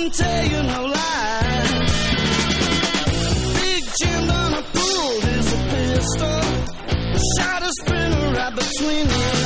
wouldn't tell you no lie. Big Jim Donna pulled his pistol, shot his friend right between the